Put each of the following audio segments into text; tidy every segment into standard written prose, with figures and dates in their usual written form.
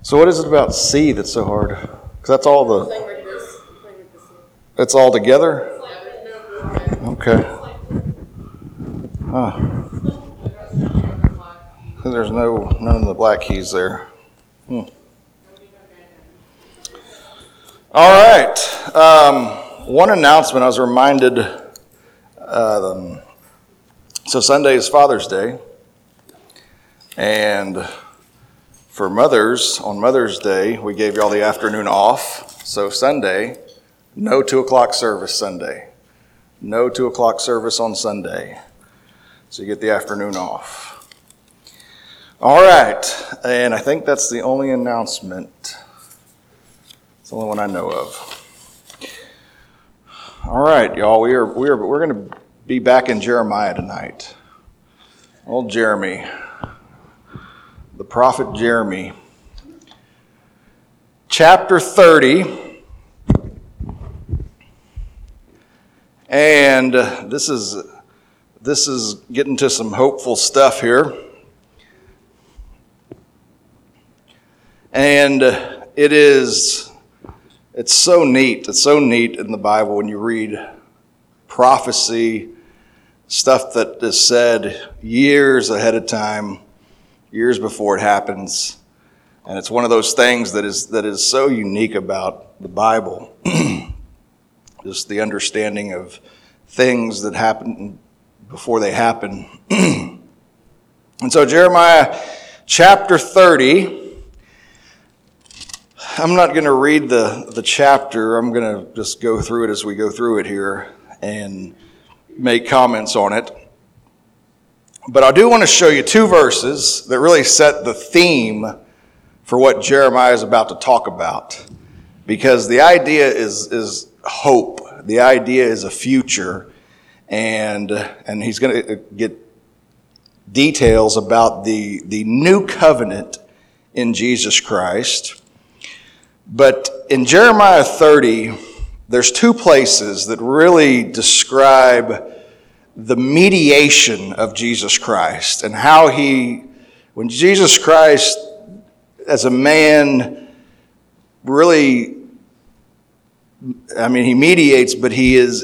So what is it about C that's so hard? Because that's all it's all together? Okay. Huh. There's none of the black keys there. All right. One announcement I was reminded, so Sunday is Father's Day. And for mothers, on Mother's Day, we gave y'all the afternoon off. So Sunday, no 2 o'clock service Sunday. No 2 o'clock service on Sunday. So you get the afternoon off. All right. And I think that's the only announcement. It's the only one I know of. All right, y'all. We're going to be back in Jeremiah tonight. Old Jeremy. The prophet Jeremy. Chapter 30. And this is getting to some hopeful stuff here. And it's so neat. It's so neat in the Bible when you read prophecy, stuff that is said years ahead of time, years before it happens. And it's one of those things that is so unique about the Bible. Just the understanding of things that happen before they happen. And so Jeremiah chapter 30, I'm not going to read the chapter. I'm going to just go through it as we go through it here and make comments on it. But I do want to show you two verses that really set the theme for what Jeremiah is about to talk about. Because the idea is hope. The idea is a future. And he's going to get details about the new covenant in Jesus Christ. But in Jeremiah 30, there's two places that really describe the mediation of Jesus Christ and how when Jesus Christ as a man really, he mediates, but he's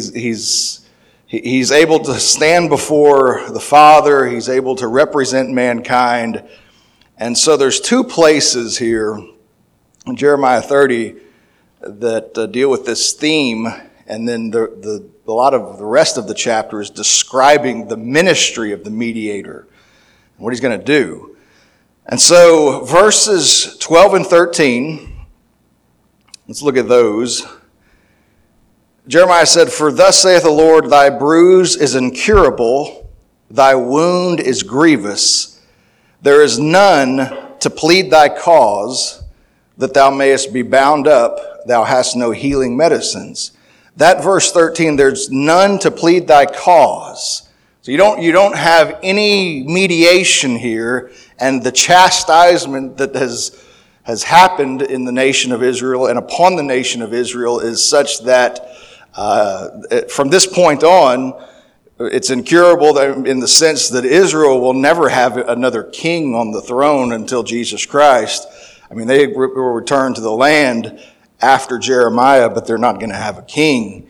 able to stand before the Father. He's able to represent mankind. And so there's two places here in Jeremiah 30 that deal with this theme, and then a lot of the rest of the chapter is describing the ministry of the mediator and what he's going to do. And so verses 12 and 13, let's look at those. Jeremiah said, "For thus saith the Lord, thy bruise is incurable, thy wound is grievous. There is none to plead thy cause, that thou mayest be bound up, thou hast no healing medicines." That verse 13, there's none to plead thy cause. So you don't have any mediation here, and the chastisement that has happened in the nation of Israel and upon the nation of Israel is such that from this point on, it's incurable in the sense that Israel will never have another king on the throne until Jesus Christ. They will return to the land after Jeremiah, but they're not going to have a king.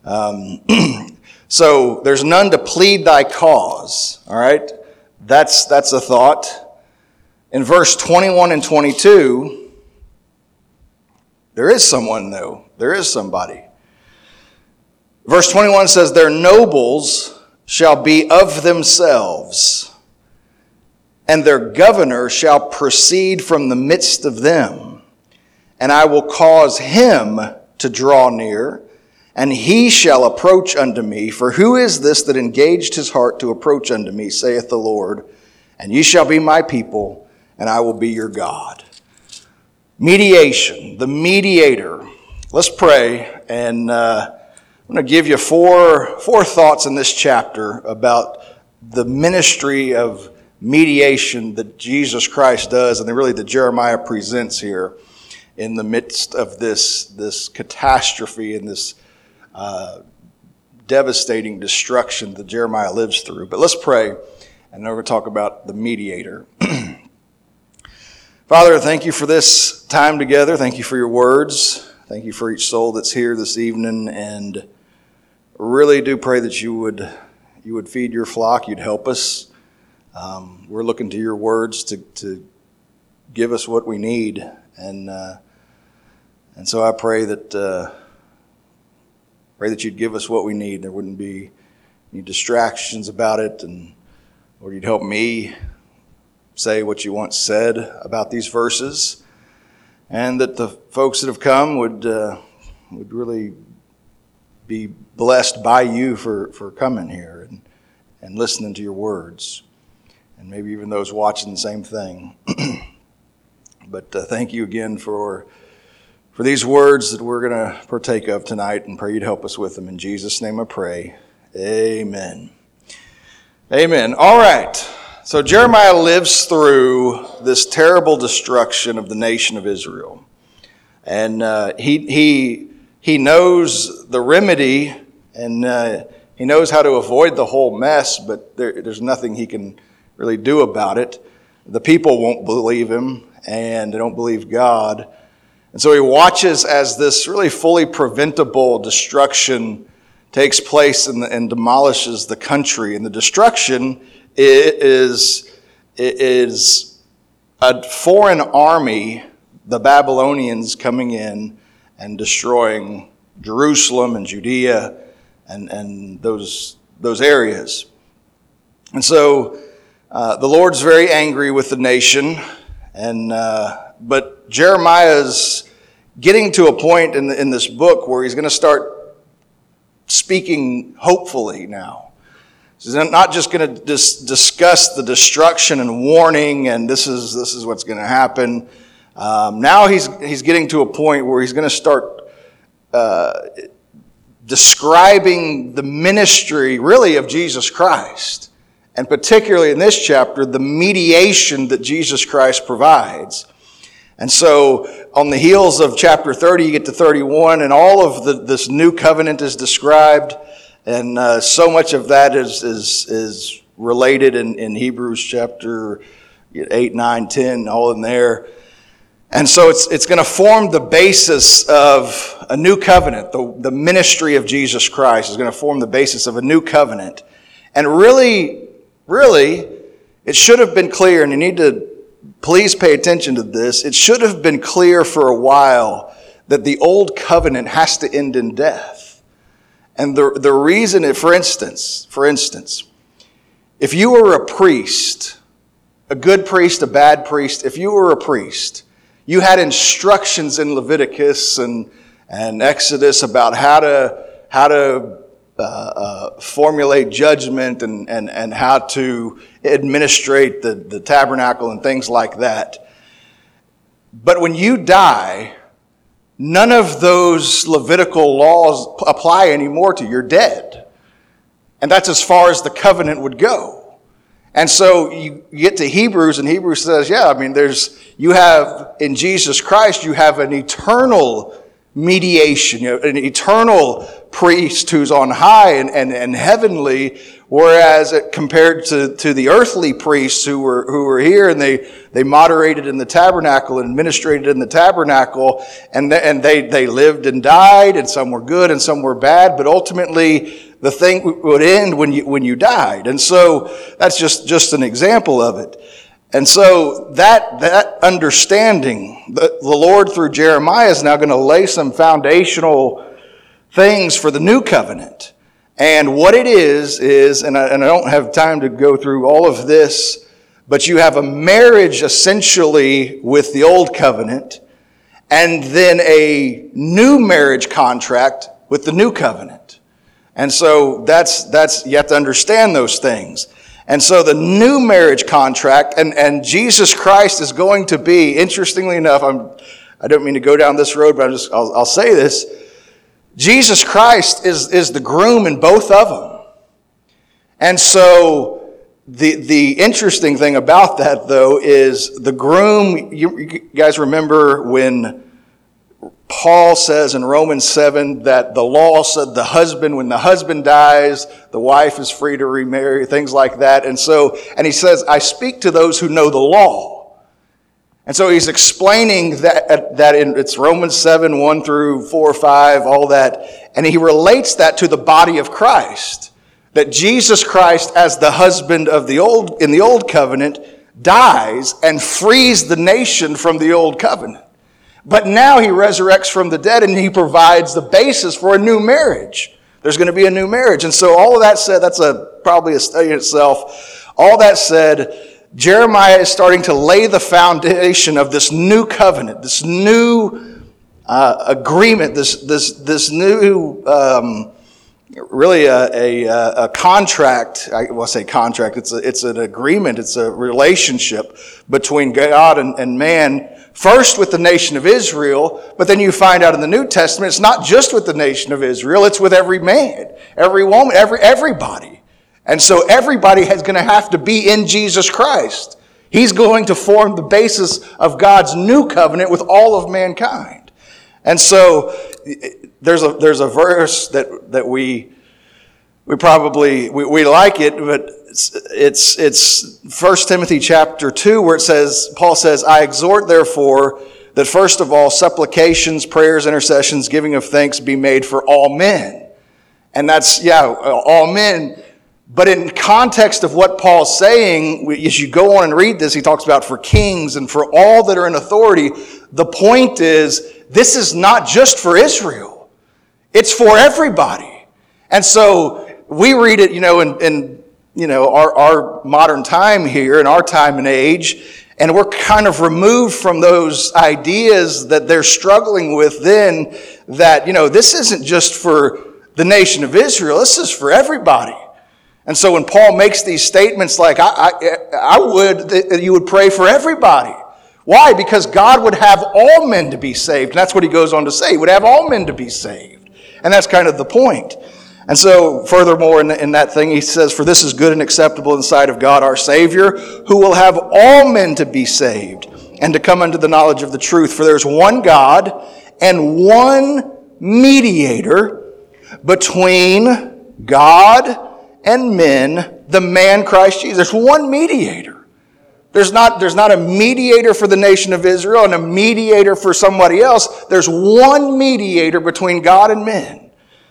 So there's none to plead thy cause. All right, that's a thought. In verse 21 and 22, there is someone though. There is somebody. Verse 21 says, "Their nobles shall be of themselves, and their governor shall proceed from the midst of them. And I will cause him to draw near, and he shall approach unto me. For who is this that engaged his heart to approach unto me, saith the Lord? And ye shall be my people, and I will be your God." Mediation, the mediator. Let's pray, and I'm going to give you four thoughts in this chapter about the ministry of mediation that Jesus Christ does, and really that Jeremiah presents here in the midst of this catastrophe and this devastating destruction that Jeremiah lives through. But let's pray, and then we're going to talk about the mediator. Father, thank you for this time together. Thank you for your words. Thank you for each soul that's here this evening, and really do pray that you would feed your flock. You'd help us. We're looking to your words to give us what we need, and so I pray that you'd give us what we need. There wouldn't be any distractions about it, and Lord, you'd help me say what you once said about these verses, and that the folks that have come would really be blessed by you for coming here and listening to your words, and maybe even those watching the same thing. But thank you again for these words that we're going to partake of tonight, and pray you'd help us with them. In Jesus' name I pray. Amen. Amen. All right. So Jeremiah lives through this terrible destruction of the nation of Israel. And he knows the remedy, and he knows how to avoid the whole mess, but there's nothing he can really do about it. The people won't believe him, and they don't believe God. And so he watches as this really fully preventable destruction takes place and demolishes the country. And the destruction is a foreign army, the Babylonians, coming in and destroying Jerusalem and Judea and those areas. And so the Lord's very angry with the nation, but Jeremiah's getting to a point in this book where he's going to start speaking hopefully now. He's not just going to discuss the destruction and warning, and this is what's going to happen. Now he's getting to a point where he's going to start describing the ministry, really, of Jesus Christ, and particularly in this chapter, the mediation that Jesus Christ provides. And so on the heels of chapter 30, you get to 31, and all of this new covenant is described. And so much of that is related in Hebrews chapter 8, 9, 10, all in there. And so it's going to form the basis of a new covenant. The ministry of Jesus Christ is going to form the basis of a new covenant. And really, it should have been clear, and you need to please pay attention to this. It should have been clear for a while that the old covenant has to end in death. And the reason, for instance, if you were a priest, a good priest, a bad priest, if you were a priest, you had instructions in Leviticus and Exodus about how to formulate judgment and how to administrate the tabernacle and things like that. But when you die, none of those Levitical laws apply anymore to you. You're dead. And that's as far as the covenant would go. And so you get to Hebrews, and Hebrews says, you have, in Jesus Christ, you have an eternal mediation, an eternal priest who's on high and heavenly, whereas compared to the earthly priests who were here, and they moderated in the tabernacle and administrated in the tabernacle, and they lived and died, and some were good and some were bad, but ultimately the thing would end when you died. And so that's just an example of it. And so that understanding, the Lord through Jeremiah is now going to lay some foundational things for the new covenant. And what it is, and I don't have time to go through all of this, but you have a marriage essentially with the old covenant, and then a new marriage contract with the new covenant. And so that's you have to understand those things. And so the new marriage contract, and Jesus Christ is going to be, interestingly enough, I don't mean to go down this road, but I'll say this. Jesus Christ is the groom in both of them. And so the interesting thing about that, though, is the groom, you guys remember when Paul says in Romans 7 that the law said when the husband dies, the wife is free to remarry, things like that. And he says, I speak to those who know the law. And so he's explaining that it's Romans 7, 1 through 4 or 5, all that. And he relates that to the body of Christ. That Jesus Christ, as the husband in the old covenant, dies and frees the nation from the old covenant. But now he resurrects from the dead and he provides the basis for a new marriage. There's going to be a new marriage. And so all of that said, that's probably a study in itself. All that said, Jeremiah is starting to lay the foundation of this new covenant, this new agreement, this new, really a contract. I say contract. It's an agreement. It's a relationship between God and man. First with the nation of Israel, but then you find out in the New Testament, it's not just with the nation of Israel. It's with every man, every woman, everybody. And so everybody is going to have to be in Jesus Christ. He's going to form the basis of God's new covenant with all of mankind. And so there's a verse that we probably like it, but it's 1 Timothy chapter 2 where Paul says, I exhort therefore that first of all supplications, prayers, intercessions, giving of thanks be made for all men. And that's, all men. But in context of what Paul's saying, as you go on and read this, he talks about for kings and for all that are in authority. The point is, this is not just for Israel. It's for everybody. And so we read it, in our modern time here, in our time and age, and we're kind of removed from those ideas that they're struggling with then, that, this isn't just for the nation of Israel, this is for everybody. And so when Paul makes these statements like, you would pray for everybody. Why? Because God would have all men to be saved. And that's what he goes on to say. He would have all men to be saved. And that's kind of the point. And so furthermore in that thing, he says, for this is good and acceptable in the sight of God our Savior, who will have all men to be saved and to come unto the knowledge of the truth. For there's one God and one mediator between God and men, the man Christ Jesus. There's one mediator. There's not a mediator for the nation of Israel and a mediator for somebody else. There's one mediator between God and men.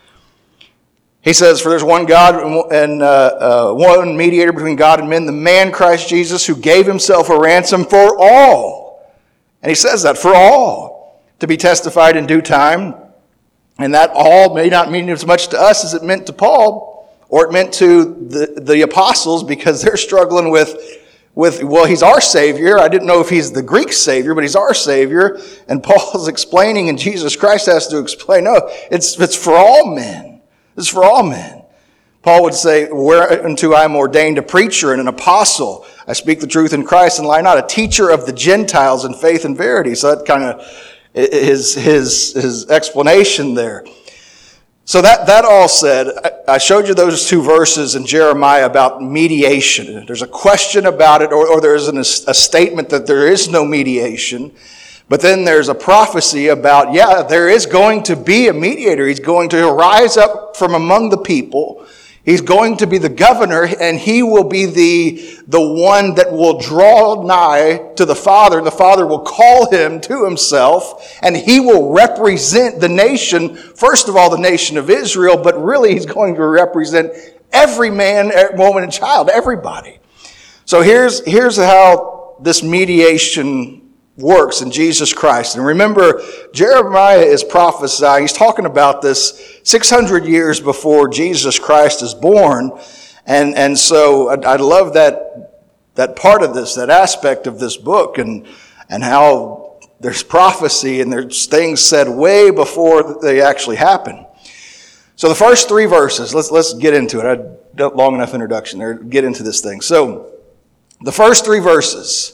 He says, for there's one God and one mediator between God and men, the man Christ Jesus, who gave himself a ransom for all. And he says that, for all, to be testified in due time. And that all may not mean as much to us as it meant to Paul, or it meant to the apostles, because they're struggling with, well, he's our Savior. I didn't know if he's the Greek Savior, but he's our Savior. And Paul's explaining, and Jesus Christ has to explain, no, it's for all men. It's for all men. Paul would say, whereunto I am ordained a preacher and an apostle. I speak the truth in Christ and lie not, a teacher of the Gentiles in faith and verity. So that kind of is his explanation there. So that all said, I showed you those two verses in Jeremiah about mediation. There's a question about it, or there's a statement that there is no mediation. But then there's a prophecy about, there is going to be a mediator. He's going to rise up from among the people. He's going to be the governor, and he will be the one that will draw nigh to the Father, and the Father will call him to himself, and he will represent the nation, first of all, the nation of Israel, but really he's going to represent every man, woman, and child, everybody. So here's how this mediation works in Jesus Christ. And remember, Jeremiah is prophesying. He's talking about this 600 years before Jesus Christ is born. And so I love that part of this, that aspect of this book, and how there's prophecy and there's things said way before they actually happen. So the first three verses, let's get into it. I had a long enough introduction there. Get into this thing. So the first three verses,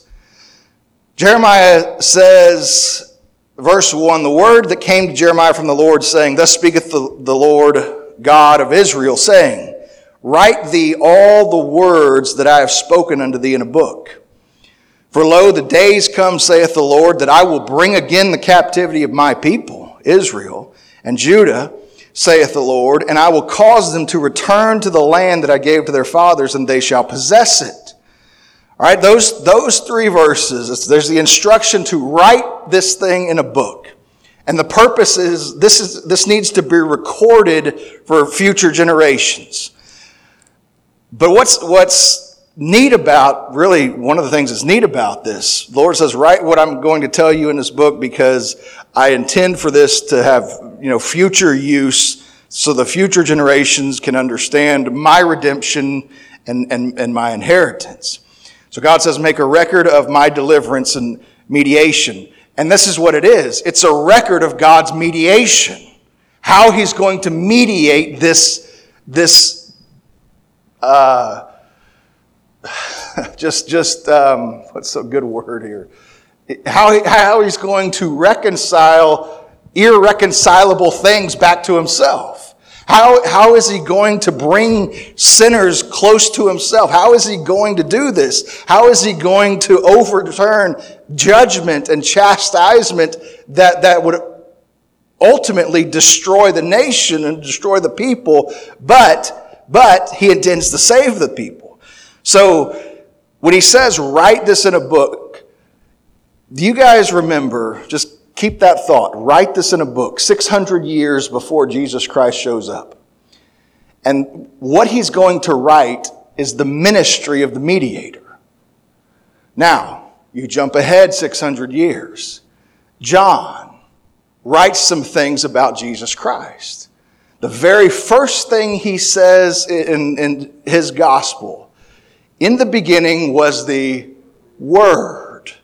Jeremiah says, verse 1, the word that came to Jeremiah from the Lord, saying, thus speaketh the Lord God of Israel, saying, write thee all the words that I have spoken unto thee in a book. For lo, the days come, saith the Lord, that I will bring again the captivity of my people, Israel, and Judah, saith the Lord, and I will cause them to return to the land that I gave to their fathers, and they shall possess it. All right, those three verses, there's the instruction to write this thing in a book. And the purpose is this needs to be recorded for future generations. But what's neat about, really one of the things that's neat about this, the Lord says, write what I'm going to tell you in this book because I intend for this to have, future use so the future generations can understand my redemption and my inheritance. So God says, make a record of my deliverance and mediation. And this is what it is. It's a record of God's mediation. How he's going to mediate this what's a good word here? How he's going to reconcile irreconcilable things back to himself. How is he going to bring sinners close to himself? How is he going to do this? How is he going to overturn judgment and chastisement that would ultimately destroy the nation and destroy the people, but he intends to save the people. So when he says, write this in a book, do you guys remember, just keep that thought, write this in a book, 600 years before Jesus Christ shows up. And what he's going to write is the ministry of the mediator. Now, you jump ahead 600 years. John writes some things about Jesus Christ. The very first thing he says in his gospel, in the beginning was the Word.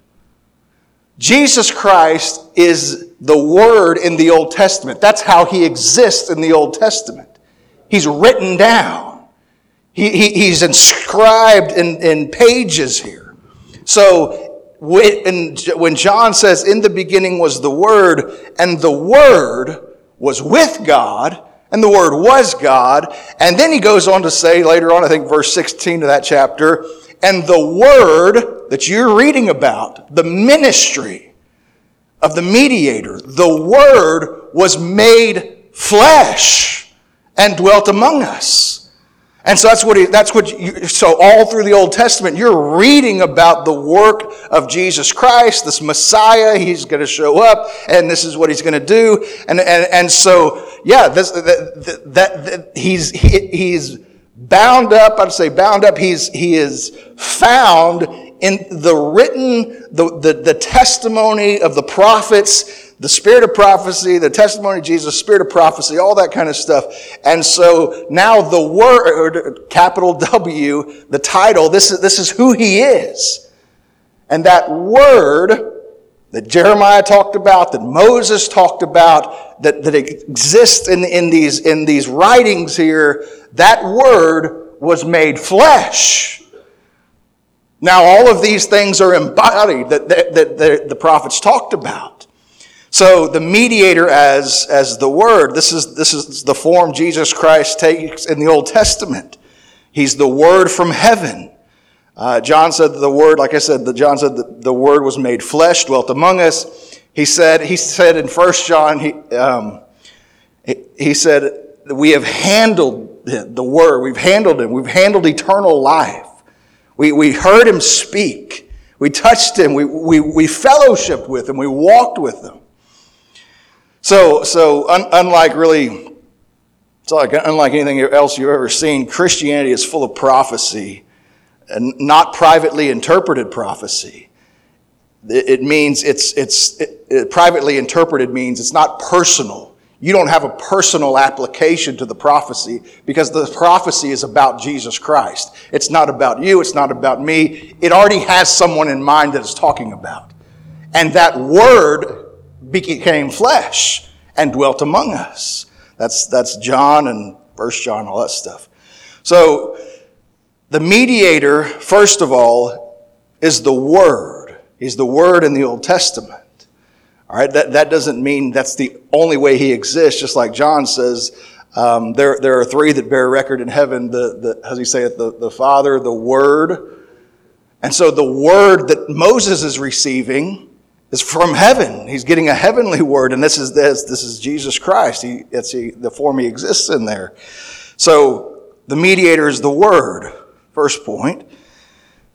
Jesus Christ is the Word in the Old Testament. That's how he exists in the Old Testament. He's written down. He's inscribed in pages here. So when John says, in the beginning was the Word, and the Word was with God, and the Word was God, and then he goes on to say later on, I think verse 16 of that chapter, and the Word that you're reading about, the ministry of the mediator, the Word was made flesh and dwelt among us. And so so all through the Old Testament, you're reading about the work of Jesus Christ, this Messiah. He's going to show up, and this is what he's going to do. And so, yeah, he's bound up. I'd say bound up. He is found in the written, the testimony of the prophets, the spirit of prophecy, the testimony of Jesus, spirit of prophecy, all that kind of stuff. And so now the Word, capital W, the title, this is who he is. And that Word that Jeremiah talked about, that Moses talked about, that exists in these writings here, that Word was made flesh. Now all of these things are embodied that the prophets talked about. So the mediator as the Word, this is the form Jesus Christ takes in the Old Testament. He's the Word from heaven. John said the Word, like I said, John said the Word was made flesh, dwelt among us. He said in 1 John, he said, we have handled the Word, we've handled him, we've handled eternal life. We heard him speak. We touched him. We fellowshiped with him. We walked with him. So unlike anything else you've ever seen, Christianity is full of prophecy, and not privately interpreted prophecy. It means privately interpreted means it's not personal. You don't have a personal application to the prophecy because the prophecy is about Jesus Christ. It's not about you. It's not about me. It already has someone in mind that it's talking about. And that Word became flesh and dwelt among us. That's John and 1 John, all that stuff. So the mediator, first of all, is the Word. He's the Word in the Old Testament. All right, that doesn't mean that's the only way he exists. Just like John says, there are three that bear record in heaven. How does he say it? The Father, the Word. And so the Word that Moses is receiving is from heaven. He's getting a heavenly Word, and this is Jesus Christ. It's the form he exists in there. So the mediator is the Word. First point.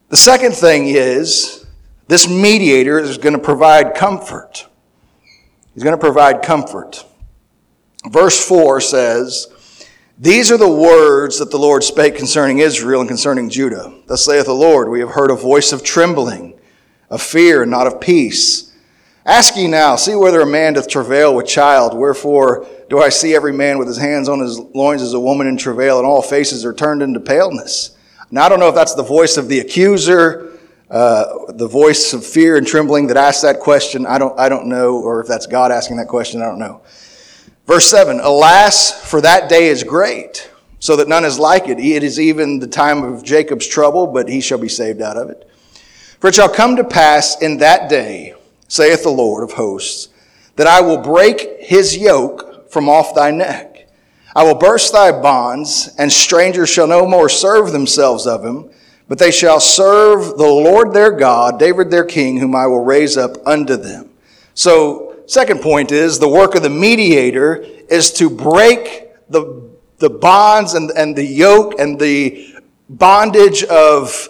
The second thing is, this mediator is going to provide comfort. He's going to provide comfort. Verse 4 says, "These are the words that the Lord spake concerning Israel and concerning Judah. Thus saith the Lord, we have heard a voice of trembling, of fear, and not of peace. Ask ye now, see whether a man doth travail with child. Wherefore do I see every man with his hands on his loins as a woman in travail, and all faces are turned into paleness." Now, I don't know if that's the voice of the accuser, the voice of fear and trembling that asked that question. I don't know, or if that's God asking that question, I don't know. Verse 7, "Alas, for that day is great, so that none is like it. It is even the time of Jacob's trouble, but he shall be saved out of it. For it shall come to pass in that day, saith the Lord of hosts, that I will break his yoke from off thy neck. I will burst thy bonds, and strangers shall no more serve themselves of him, but they shall serve the Lord their God, David their king, whom I will raise up unto them." So, second point is, the work of the mediator is to break the bonds and the yoke and the bondage of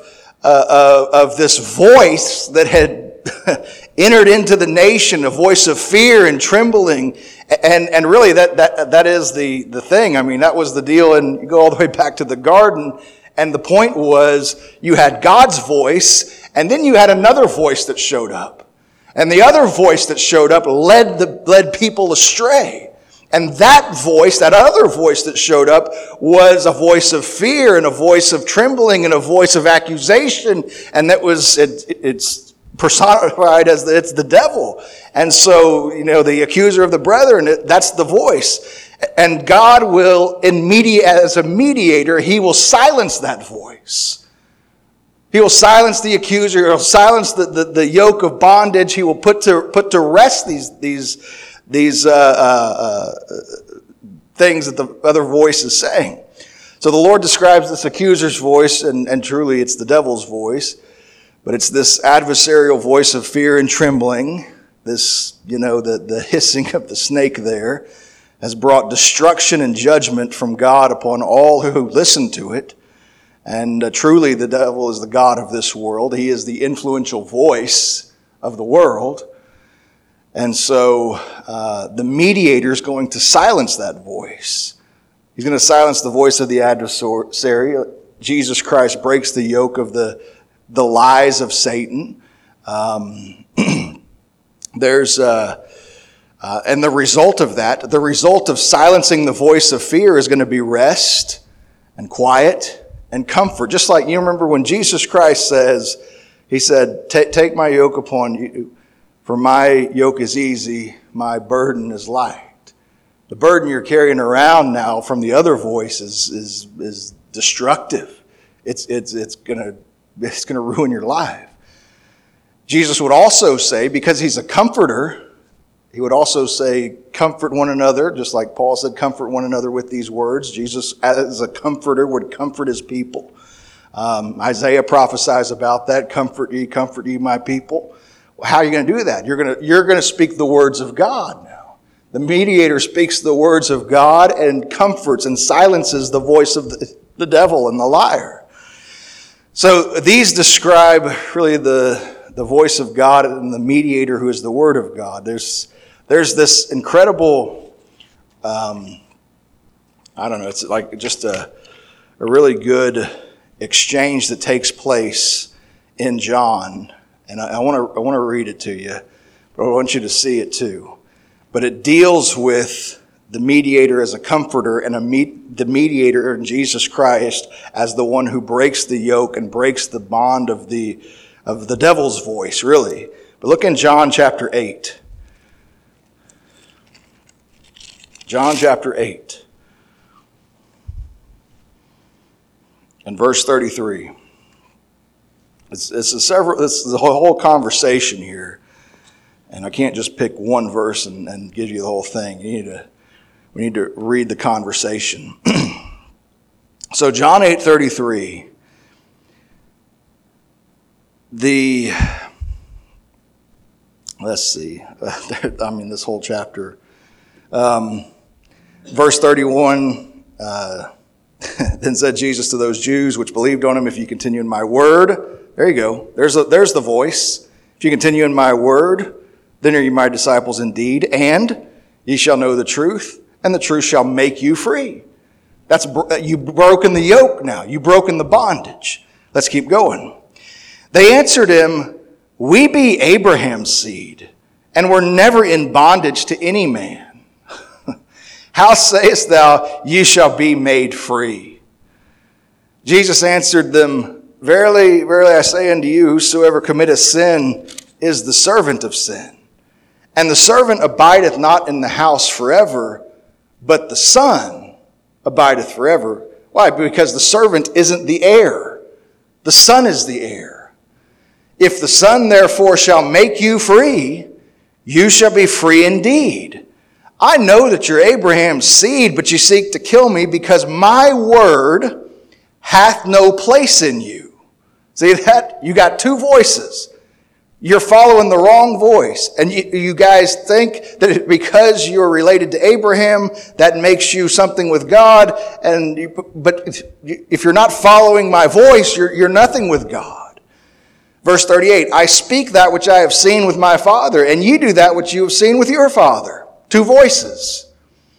this voice that had entered into the nation, a voice of fear and trembling. And really that is the thing. I mean, that was the deal, and you go all the way back to the garden, and the point was you had God's voice, and then you had another voice that showed up. And the other voice that showed up led people astray. And that voice, that other voice that showed up, was a voice of fear and a voice of trembling and a voice of accusation. And that was, it's personified as it's the devil. And so, the accuser of the brethren, that's the voice. And God will, as a mediator, he will silence that voice. He will silence the accuser. He will silence the yoke of bondage. He will put to rest these things that the other voice is saying. So the Lord describes this accuser's voice, and truly it's the devil's voice, but it's this adversarial voice of fear and trembling. This, the hissing of the snake there has brought destruction and judgment from God upon all who listen to it. And truly, the devil is the god of this world. He is the influential voice of the world. And so the mediator is going to silence that voice. He's going to silence the voice of the adversary. Jesus Christ breaks the yoke of the lies of Satan. And the result of that, the result of silencing the voice of fear is going to be rest and quiet and comfort. Just like you remember when Jesus Christ he said, take my yoke upon you, for my yoke is easy, my burden is light. The burden you're carrying around now from the other voice is destructive. It's gonna ruin your life. Jesus would also say, because he's a comforter, he would also say, comfort one another, just like Paul said, comfort one another with these words. Jesus, as a comforter, would comfort his people. Isaiah prophesies about that, comfort ye my people. How are you going to do that? You're going to speak the words of God now. The mediator speaks the words of God and comforts and silences the voice of the devil and the liar. So these describe really the voice of God and the mediator who is the Word of God. There's this incredible, it's like just a really good exchange that takes place in John. And I want to read it to you, but I want you to see it too. But it deals with the mediator as a comforter and the mediator in Jesus Christ as the one who breaks the yoke and breaks the bond of the devil's voice, really. But look in John chapter 8. John chapter 8 and verse 33. This is the whole conversation here, and I can't just pick one verse and give you the whole thing. We need to read the conversation. So John 8:33. Let's see. This whole chapter. Verse 31, then said Jesus to those Jews which believed on him, if you continue in my word, There you go. There's the voice. If you continue in my word, then are you my disciples indeed, and ye shall know the truth, and the truth shall make you free. You've broken the yoke now. You've broken the bondage. Let's keep going. They answered him, we be Abraham's seed, and were never in bondage to any man. How sayest thou, ye shall be made free? Jesus answered them, verily, verily, I say unto you, whosoever committeth sin is the servant of sin. And the servant abideth not in the house forever, but the Son abideth forever. Why? Because the servant isn't the heir. The Son is the heir. If the Son therefore shall make you free, you shall be free indeed. I know that you're Abraham's seed, but you seek to kill me because my word hath no place in you. See that? You got two voices. You're following the wrong voice. And you guys think that because you're related to Abraham, that makes you something with God. But if you're not following my voice, you're nothing with God. Verse 38, I speak that which I have seen with my father, and ye do that which you have seen with your father. Two voices.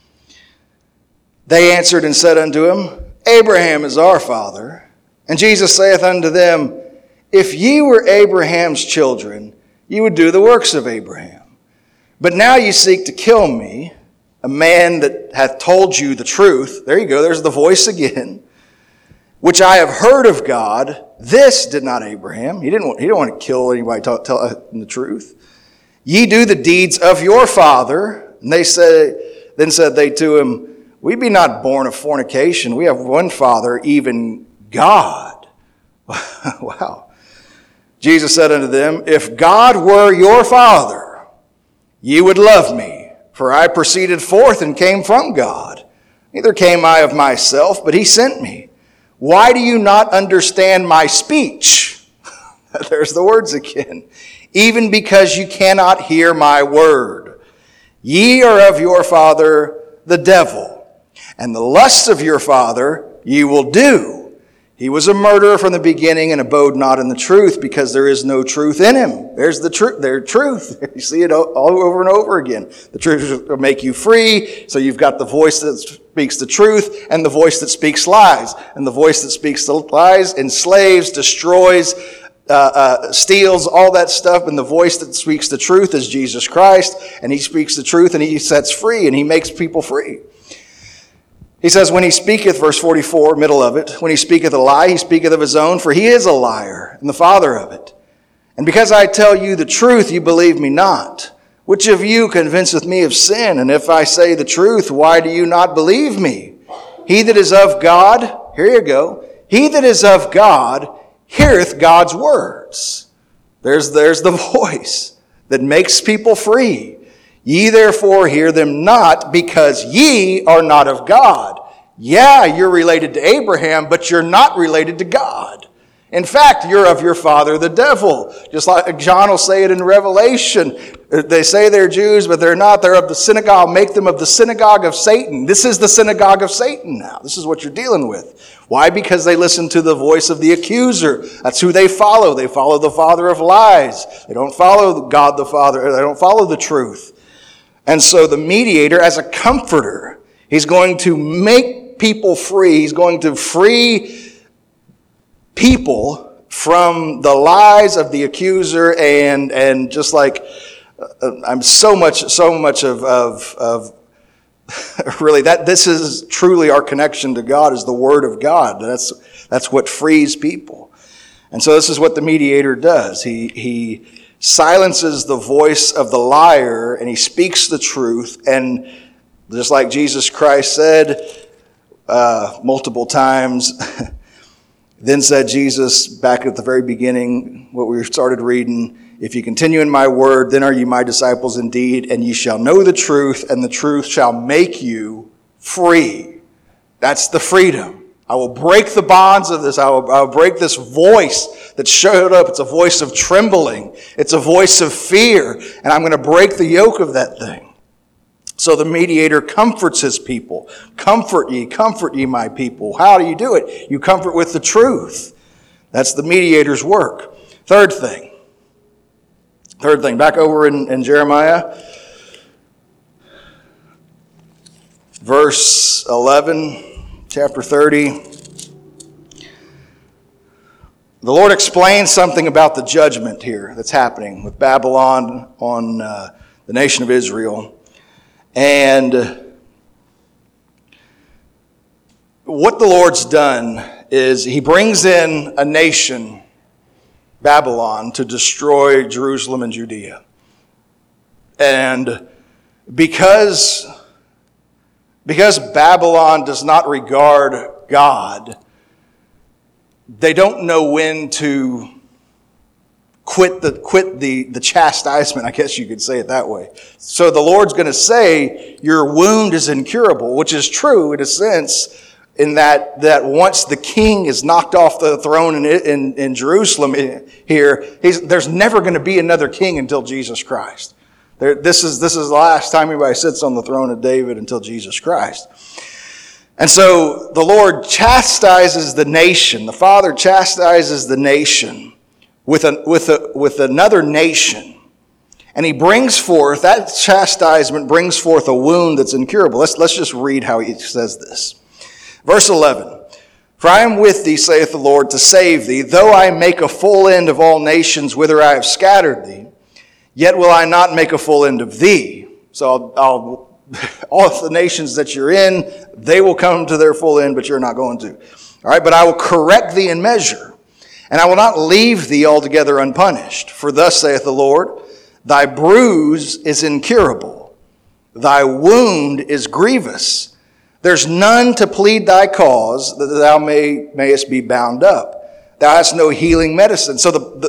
They answered and said unto him, Abraham is our father. And Jesus saith unto them, if ye were Abraham's children, ye would do the works of Abraham. But now ye seek to kill me, a man that hath told you the truth. There you go, there's the voice again. Which I have heard of God. This did not Abraham. He didn't want to kill anybody telling the truth. Ye do the deeds of your father. And then said they to him, we be not born of fornication. We have one Father, even God. Wow. Jesus said unto them, if God were your Father, ye would love me, for I proceeded forth and came from God. Neither came I of myself, but he sent me. Why do you not understand my speech? There's the words again. Even because you cannot hear my word. Ye are of your father, the devil, and the lusts of your father ye will do. He was a murderer from the beginning and abode not in the truth, because there is no truth in him. There's the truth. There's truth. You see it all over and over again. The truth will make you free. So you've got the voice that speaks the truth and the voice that speaks lies. And the voice that speaks the lies enslaves, destroys, steals, all that stuff. And the voice that speaks the truth is Jesus Christ. And he speaks the truth and he sets free and he makes people free. He says, when he speaketh, verse 44, middle of it, when he speaketh a lie, he speaketh of his own, for he is a liar and the father of it. And because I tell you the truth, you believe me not. Which of you convinceth me of sin? And if I say the truth, why do you not believe me? He that is of God, here you go, he that is of God heareth God's words. There's the voice that makes people free. Ye therefore hear them not, because ye are not of God. Yeah, you're related to Abraham, but you're not related to God. In fact, you're of your father, the devil. Just like John will say it in Revelation. They say they're Jews, but they're not. They're of the synagogue. Make them of the synagogue of Satan. This is the synagogue of Satan now. This is what you're dealing with. Why? Because they listen to the voice of the accuser. That's who they follow. They follow the father of lies. They don't follow God the Father. They don't follow the truth. And so the mediator, as a comforter, he's going to make people free. He's going to free people from the lies of the accuser, and just like I'm so much of really that this is truly our connection to God, is the Word of God. That's what frees people. And so this is what the mediator does. He silences the voice of the liar, and he speaks the truth. And just like Jesus Christ said multiple times, then said Jesus back at the very beginning, what we started reading, if you continue in my word, then are you my disciples indeed, and ye shall know the truth, and the truth shall make you free. That's the freedom. I will break the bonds of this. I will break this voice that showed up. It's a voice of trembling. It's a voice of fear. And I'm going to break the yoke of that thing. So the mediator comforts his people. Comfort ye, my people. How do you do it? You comfort with the truth. That's the mediator's work. Third thing, back over in Jeremiah, verse 11, chapter 30. The Lord explains something about the judgment here that's happening with Babylon on the nation of Israel. And what the Lord's done is he brings in a nation, Babylon, to destroy Jerusalem and Judea. And because Babylon does not regard God, they don't know when to quit the chastisement, I guess you could say it that way. So the Lord's going to say, your wound is incurable, which is true in a sense, in that once the king is knocked off the throne in Jerusalem here, there's never going to be another king until Jesus Christ. This is the last time anybody sits on the throne of David until Jesus Christ. And so the Lord chastises the nation. The Father chastises the nation with another nation. And he brings forth, that chastisement brings forth a wound that's incurable. Let's just read how he says this. Verse 11. For I am with thee, saith the Lord, to save thee, though I make a full end of all nations whither I have scattered thee, yet will I not make a full end of thee. So I'll all of the nations that you're in, they will come to their full end, but you're not going to. All right, but I will correct thee in measure, and I will not leave thee altogether unpunished. For thus saith the Lord, thy bruise is incurable, thy wound is grievous. There's none to plead thy cause, that thou mayest be bound up. Thou hast no healing medicine. So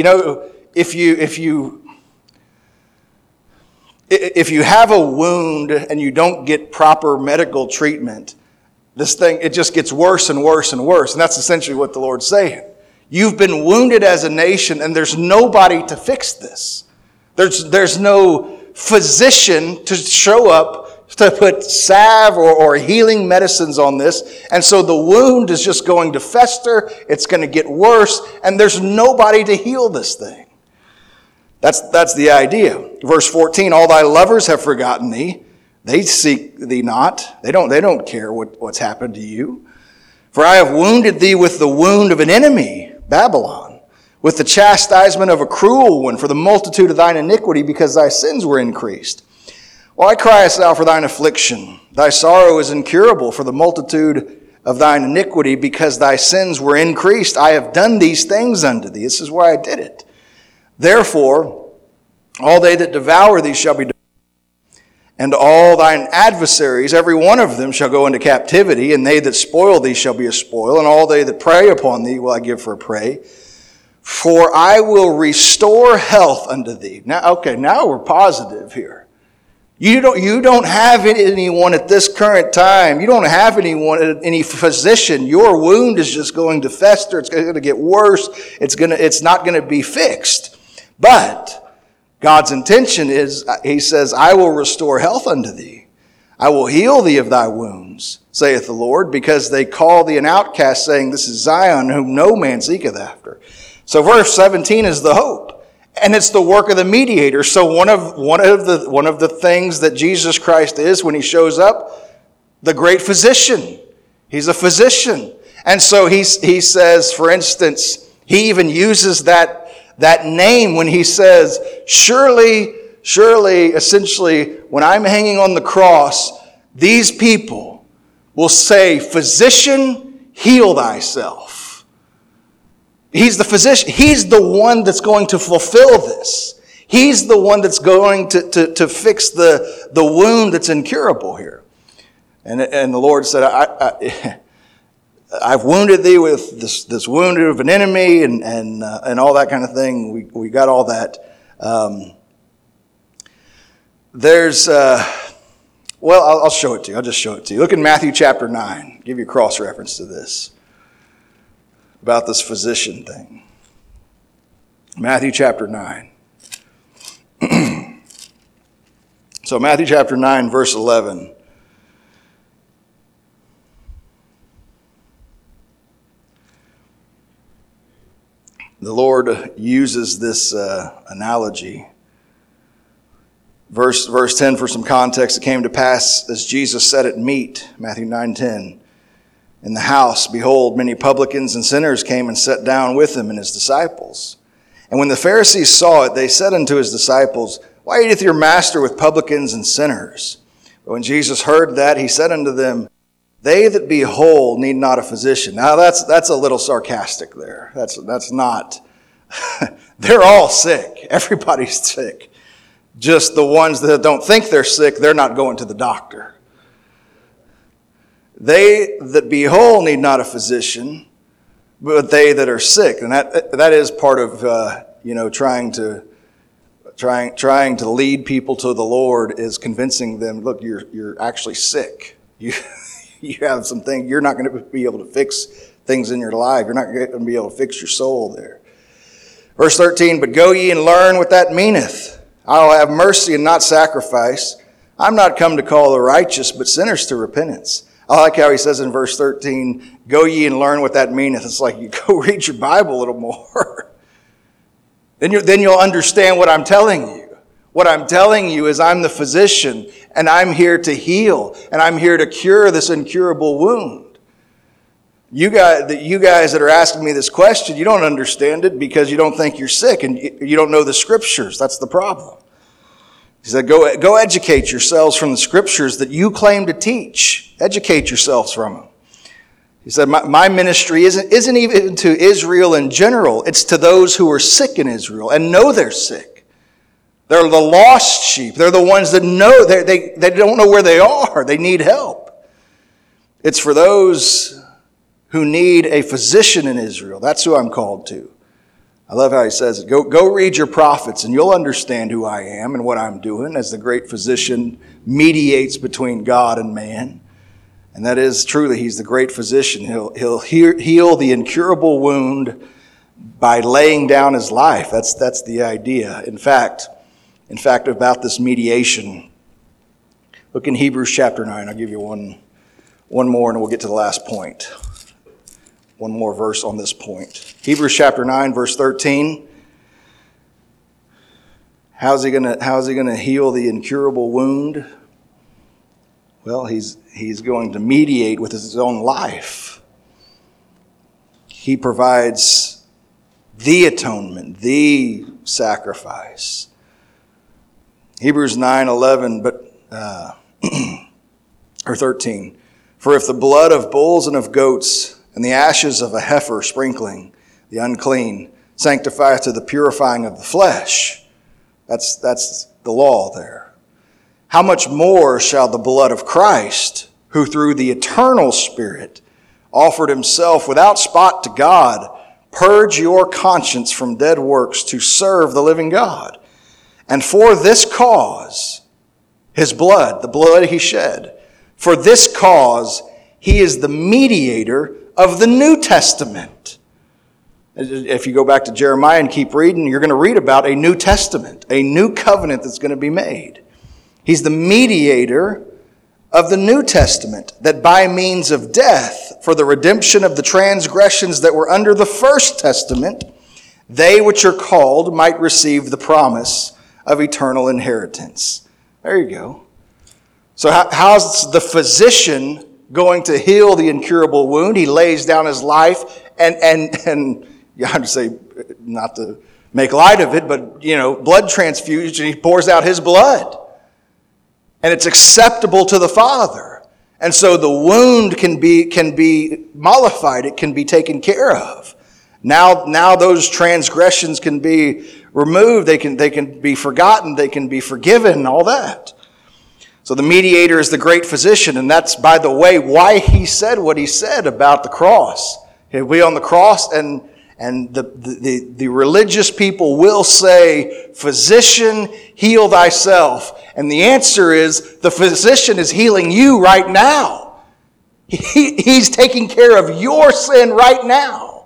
if you have a wound and you don't get proper medical treatment, this thing, it just gets worse and worse and worse. And that's essentially what the Lord's saying. You've been wounded as a nation, and there's nobody to fix this. There's no physician to show up to put salve or healing medicines on this. And so the wound is just going to fester. It's going to get worse, and there's nobody to heal this thing. That's the idea. Verse 14, all thy lovers have forgotten thee. They seek thee not. They don't care what's happened to you. For I have wounded thee with the wound of an enemy, Babylon, with the chastisement of a cruel one, for the multitude of thine iniquity, because thy sins were increased. Why criest thou for thine affliction? Thy sorrow is incurable for the multitude of thine iniquity, because thy sins were increased. I have done these things unto thee. This is why I did it. Therefore, all they that devour thee shall be devoured, and all thine adversaries, every one of them, shall go into captivity, and they that spoil thee shall be a spoil, and all they that prey upon thee will I give for a prey. For I will restore health unto thee. Now we're positive here. You don't have anyone at this current time. You don't have any physician. Your wound is just going to fester. It's going to get worse. It's not going to be fixed. But God's intention is, he says, I will restore health unto thee. I will heal thee of thy wounds, saith the Lord, because they call thee an outcast, saying, this is Zion, whom no man seeketh after. So verse 17 is the hope, and it's the work of the mediator. So one of the things that Jesus Christ is when he shows up, the great physician. He's a physician. And so he says, for instance, he even uses that name when he says, surely, essentially, when I'm hanging on the cross, these people will say, physician, heal thyself. He's the physician. He's the one that's going to fulfill this. He's the one that's going to fix the wound that's incurable here. And the Lord said, I've wounded thee with this wound of an enemy and all that kind of thing. We got all that. I'll show it to you. I'll just show it to you. Look in Matthew chapter 9. Give you a cross-reference to this, about this physician thing. Matthew chapter 9. So Matthew chapter 9, verse 11. the Lord uses this analogy. Verse 10, for some context, it came to pass as Jesus sat at meat, Matthew 9:10, in the house, behold, many publicans and sinners came and sat down with him and his disciples. And when the Pharisees saw it, they said unto his disciples, why eateth your master with publicans and sinners? But when Jesus heard that, he said unto them, they that be whole need not a physician. Now that's a little sarcastic there. That's not, they're all sick. Everybody's sick. Just the ones that don't think they're sick, they're not going to the doctor. They that be whole need not a physician, but they that are sick. And that is part of trying to lead people to the Lord, is convincing them, look, you're actually sick. You have some things, you're not going to be able to fix things in your life. You're not going to be able to fix your soul there. Verse 13, but go ye and learn what that meaneth. I will have mercy and not sacrifice. I'm not come to call the righteous, but sinners to repentance. I like how he says in verse 13, go ye and learn what that meaneth. It's like, you go read your Bible a little more. Then you'll understand what I'm telling you. What I'm telling you is I'm the physician, and I'm here to heal, and I'm here to cure this incurable wound. You guys that are asking me this question, you don't understand it because you don't think you're sick and you don't know the scriptures. That's the problem. He said, go educate yourselves from the scriptures that you claim to teach. Educate yourselves from them. He said, my ministry isn't even to Israel in general. It's to those who are sick in Israel and know they're sick. They're the lost sheep. They're the ones that know they don't know where they are. They need help. It's for those who need a physician in Israel. That's who I'm called to. I love how he says it. Go read your prophets and you'll understand who I am and what I'm doing as the great physician mediates between God and man. And that is truly, he's the great physician. He'll heal the incurable wound by laying down his life. That's the idea. In fact, about this mediation, look in Hebrews chapter 9. I'll give you one more and we'll get to the last point. One more verse on this point. Hebrews chapter 9, verse 13. How's he gonna heal the incurable wound? Well, he's going to mediate with his own life. He provides the atonement, the sacrifice. Hebrews 9:11, or 13. For if the blood of bulls and of goats and the ashes of a heifer sprinkling the unclean sanctifieth to the purifying of the flesh, that's the law there. How much more shall the blood of Christ, who through the eternal Spirit offered himself without spot to God, purge your conscience from dead works to serve the living God? And for this cause, his blood, the blood he shed, for this cause he is the mediator of the New Testament. If you go back to Jeremiah and keep reading, you're going to read about a New Testament, a new covenant that's going to be made. He's the mediator of the New Testament, that by means of death, for the redemption of the transgressions that were under the first testament, they which are called might receive the promise of eternal inheritance. There you go. So how's the physician going to heal the incurable wound? He lays down his life and I would say, not to make light of it, but blood transfusion, he pours out his blood. And it's acceptable to the Father. And so the wound can be mollified, it can be taken care of. Now those transgressions can be removed, they can be forgotten, they can be forgiven, all that. So the mediator is the great physician, and that's, by the way, why he said what he said about the cross. He'll be on the cross, and the religious people will say, physician, heal thyself. And the answer is, the physician is healing you right now. He's taking care of your sin right now.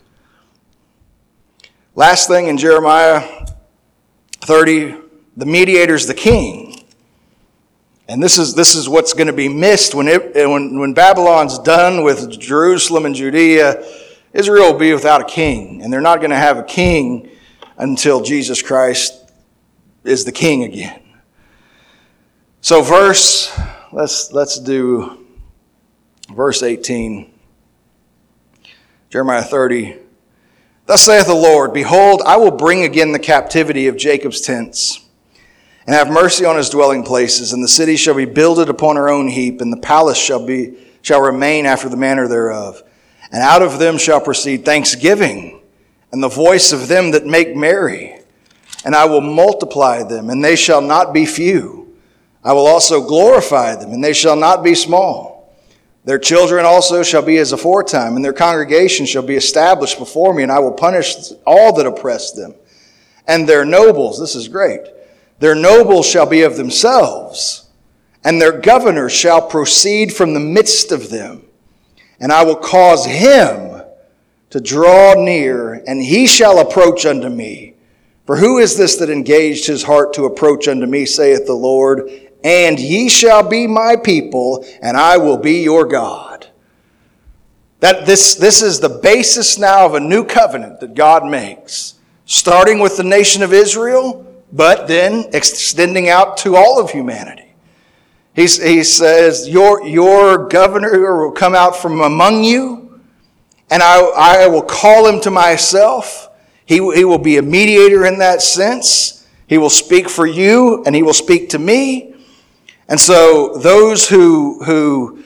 Last thing in Jeremiah 30, the mediator's the king. And this is what's going to be missed when Babylon's done with Jerusalem and Judea. Israel will be without a king, and they're not going to have a king until Jesus Christ is the king again. So let's do verse 18. Jeremiah 30. Thus saith the Lord, Behold, I will bring again the captivity of Jacob's tents, and have mercy on his dwelling places, and the city shall be builded upon her own heap, and the palace shall remain after the manner thereof. And out of them shall proceed thanksgiving, and the voice of them that make merry. And I will multiply them, and they shall not be few. I will also glorify them, and they shall not be small. Their children also shall be as aforetime, and their congregation shall be established before me, and I will punish all that oppress them. And their nobles, this is great, their nobles shall be of themselves, and their governors shall proceed from the midst of them. And I will cause him to draw near, and he shall approach unto me. For who is this that engaged his heart to approach unto me, saith the Lord? And ye shall be my people, and I will be your God. This is the basis now of a new covenant that God makes, starting with the nation of Israel, but then extending out to all of humanity. He says, your governor will come out from among you, and I will call him to myself. He will be a mediator in that sense. He will speak for you, and he will speak to me. And so those who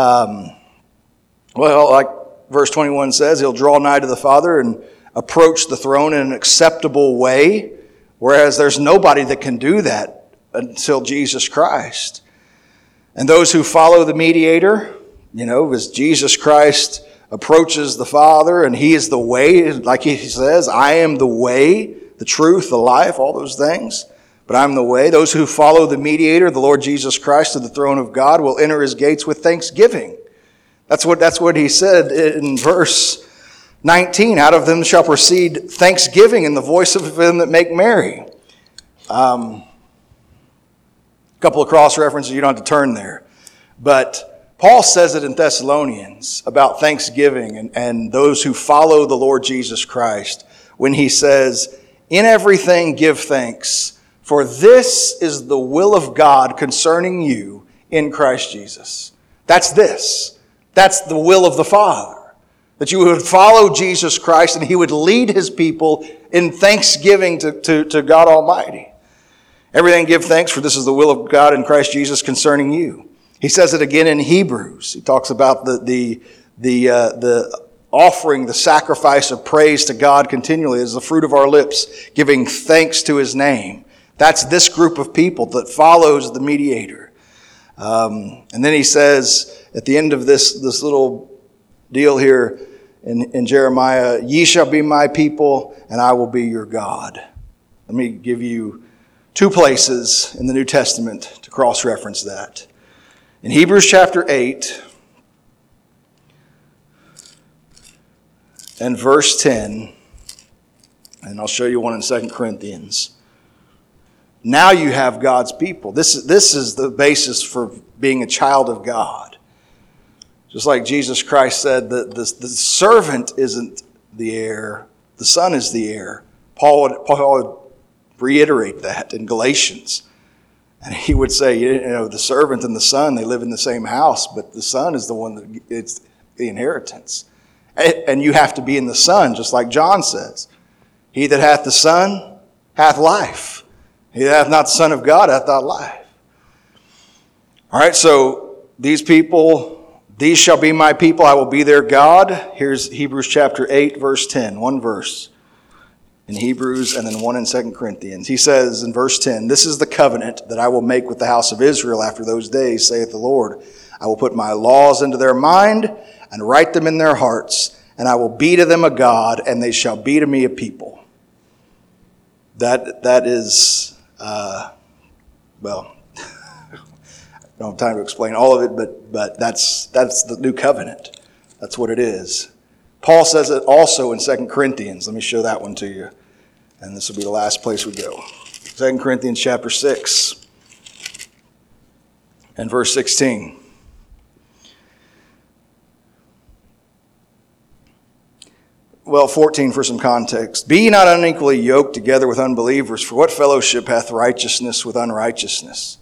like verse 21 says, he'll draw nigh to the Father and approach the throne in an acceptable way, whereas there's nobody that can do that until Jesus Christ. And those who follow the mediator, as Jesus Christ approaches the Father, and he is the way, like he says, I am the way, the truth, the life, all those things. But I'm the way. Those who follow the mediator, the Lord Jesus Christ, to the throne of God, will enter his gates with thanksgiving. That's what he said in verse 19. Out of them shall proceed thanksgiving and the voice of them that make merry. A couple of cross references, you don't have to turn there. But Paul says it in Thessalonians about thanksgiving and those who follow the Lord Jesus Christ when he says, in everything give thanks, for this is the will of God concerning you in Christ Jesus. That's this. That's the will of the Father. That you would follow Jesus Christ and he would lead his people in thanksgiving to God Almighty. Everything give thanks, for this is the will of God in Christ Jesus concerning you. He says it again in Hebrews. He talks about the offering, the sacrifice of praise to God continually as the fruit of our lips, giving thanks to his name. That's this group of people that follows the mediator. And then he says at the end of this little deal here in Jeremiah, ye shall be my people and I will be your God. Let me give you two places in the New Testament to cross-reference that. In Hebrews chapter 8 and verse 10, and I'll show you one in 2 Corinthians. Now you have God's people. This is the basis for being a child of God. Just like Jesus Christ said that the servant isn't the heir, the son is the heir. Paul would reiterate that in Galatians. And he would say, the servant and the son, they live in the same house, but the son is the one that gets the inheritance. And you have to be in the son, just like John says. He that hath the son hath life. He that hath not the Son of God hath not life. All right, so these people, these shall be my people, I will be their God. Here's Hebrews chapter 8, verse 10, one verse in Hebrews and then one in 2 Corinthians. He says in verse 10, this is the covenant that I will make with the house of Israel after those days, saith the Lord. I will put my laws into their mind and write them in their hearts, and I will be to them a God, and they shall be to me a people. That is... I don't have time to explain all of it, but that's the new covenant. That's what it is. Paul says it also in 2 Corinthians. Let me show that one to you. And this will be the last place we go. 2 Corinthians chapter 6 and verse 16. 14 for some context. Be ye not unequally yoked together with unbelievers, for what fellowship hath righteousness with unrighteousness?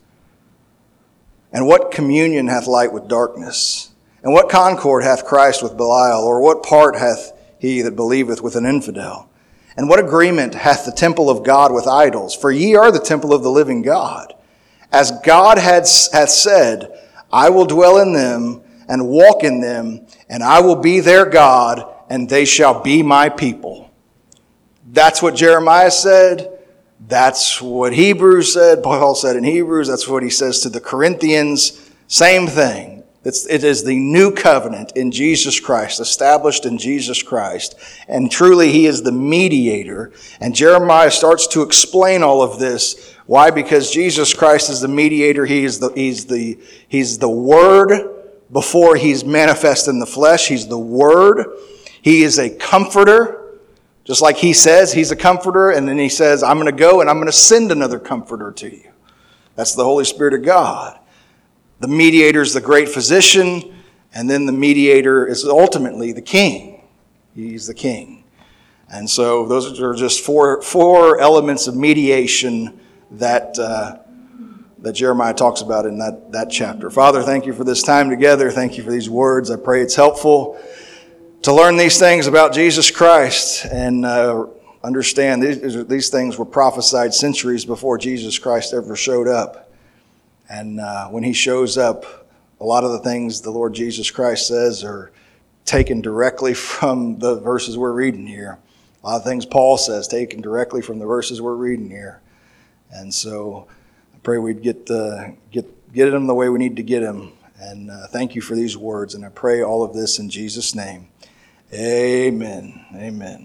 And what communion hath light with darkness? And what concord hath Christ with Belial? Or what part hath he that believeth with an infidel? And what agreement hath the temple of God with idols? For ye are the temple of the living God. As God hath said, I will dwell in them and walk in them, and I will be their God, and they shall be my people. That's what Jeremiah said. That's what Hebrews said. Paul said in Hebrews. That's what he says to the Corinthians. Same thing. It is the new covenant in Jesus Christ, established in Jesus Christ. And truly he is the mediator. And Jeremiah starts to explain all of this. Why? Because Jesus Christ is the mediator. He's the Word before he's manifest in the flesh. He's the Word. He is a comforter. Just like he says, he's a comforter. And then he says, I'm going to go and I'm going to send another comforter to you. That's the Holy Spirit of God. The mediator is the great physician. And then the mediator is ultimately the king. He's the king. And so those are just four elements of mediation that Jeremiah talks about in that chapter. Father, thank you for this time together. Thank you for these words. I pray it's helpful to learn these things about Jesus Christ and understand these things were prophesied centuries before Jesus Christ ever showed up. And when he shows up, a lot of the things the Lord Jesus Christ says are taken directly from the verses we're reading here. A lot of things Paul says taken directly from the verses we're reading here. And so I pray we'd get him the way we need to get him. And thank you for these words. And I pray all of this in Jesus' name. Amen. Amen.